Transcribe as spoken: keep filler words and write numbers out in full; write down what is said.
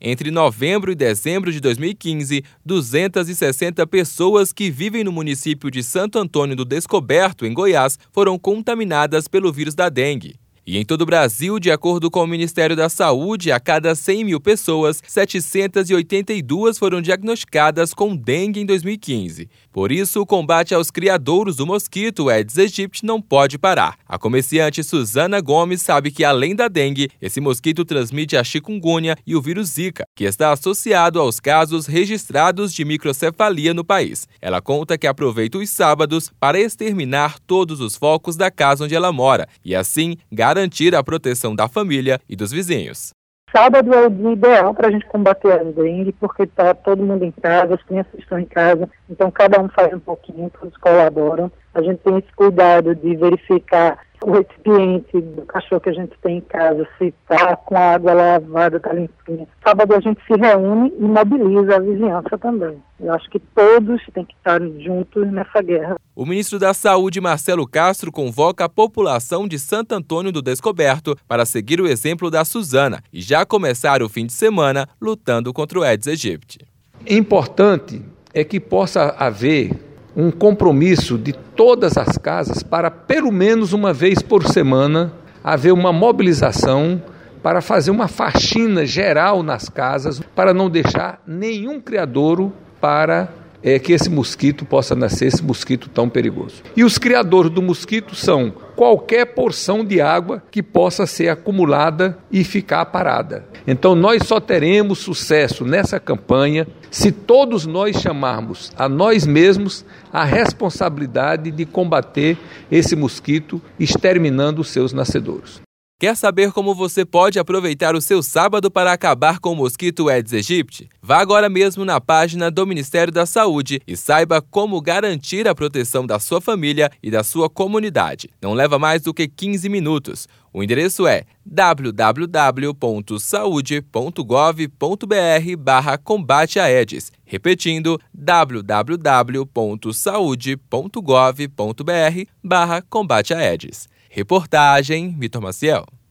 Entre novembro e dezembro de dois mil e quinze, duzentas e sessenta pessoas que vivem no município de Santo Antônio do Descoberto, em Goiás, foram contaminadas pelo vírus da dengue. E em todo o Brasil, de acordo com o Ministério da Saúde, a cada cem mil pessoas, setecentas e oitenta e duas foram diagnosticadas com dengue em dois mil e quinze. Por isso, o combate aos criadouros do mosquito Aedes aegypti não pode parar. A comerciante Suzana Gomes sabe que, além da dengue, esse mosquito transmite a chikungunya e o vírus Zika, que está associado aos casos registrados de microcefalia no país. Ela conta que aproveita os sábados para exterminar todos os focos da casa onde ela mora e, assim, garantir a proteção da família e dos vizinhos. Sábado é o dia ideal para a gente combater a dengue, porque está todo mundo em casa, as crianças estão em casa, então cada um faz um pouquinho, todos colaboram. A gente tem esse cuidado de verificar o recipiente do cachorro que a gente tem em casa, se está com a água lavada, está limpinha. Sábado a gente se reúne e mobiliza a vizinhança também. Eu acho que todos têm que estar juntos nessa guerra. O ministro da Saúde, Marcelo Castro, convoca a população de Santo Antônio do Descoberto para seguir o exemplo da Suzana e já começar o fim de semana lutando contra o Aedes aegypti. Importante é que possa haver um compromisso de todas as casas para, pelo menos uma vez por semana, haver uma mobilização para fazer uma faxina geral nas casas, para não deixar nenhum criadouro para é, que esse mosquito possa nascer, esse mosquito tão perigoso. E os criadores do mosquito são qualquer porção de água que possa ser acumulada e ficar parada. Então nós só teremos sucesso nessa campanha se todos nós chamarmos a nós mesmos a responsabilidade de combater esse mosquito, exterminando os seus nascedouros. Quer saber como você pode aproveitar o seu sábado para acabar com o mosquito Aedes aegypti? Vá agora mesmo na página do Ministério da Saúde e saiba como garantir a proteção da sua família e da sua comunidade. Não leva mais do que quinze minutos. O endereço é w w w ponto saude ponto gov ponto b r barra combate a Aedes. Repetindo, w w w ponto saude ponto gov ponto b r barra combate a Aedes. Reportagem Vitor Maciel.